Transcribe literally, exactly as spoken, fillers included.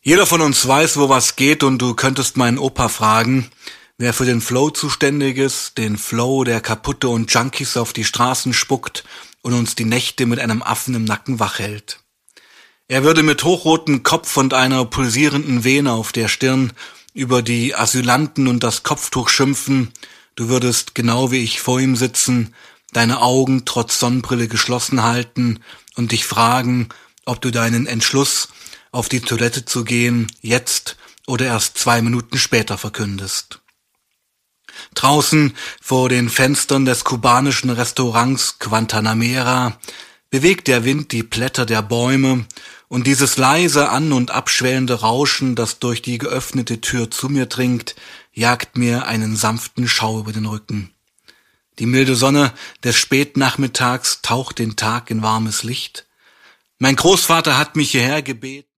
Jeder von uns weiß, wo was geht, und du könntest meinen Opa fragen, wer für den Flow zuständig ist, den Flow, der Kaputte und Junkies auf die Straßen spuckt und uns die Nächte mit einem Affen im Nacken wach hält. Er würde mit hochrotem Kopf und einer pulsierenden Vene auf der Stirn über die Asylanten und das Kopftuch schimpfen, du würdest genau wie ich vor ihm sitzen, deine Augen trotz Sonnenbrille geschlossen halten und dich fragen, ob du deinen Entschluss, auf die Toilette zu gehen, jetzt oder erst zwei Minuten später verkündest. Draußen vor den Fenstern des kubanischen Restaurants Guantanamera bewegt der Wind die Blätter der Bäume, und dieses leise an- und abschwellende Rauschen, das durch die geöffnete Tür zu mir dringt, jagt mir einen sanften Schauer über den Rücken. Die milde Sonne des Spätnachmittags taucht den Tag in warmes Licht. Mein Großvater hat mich hierher gebeten.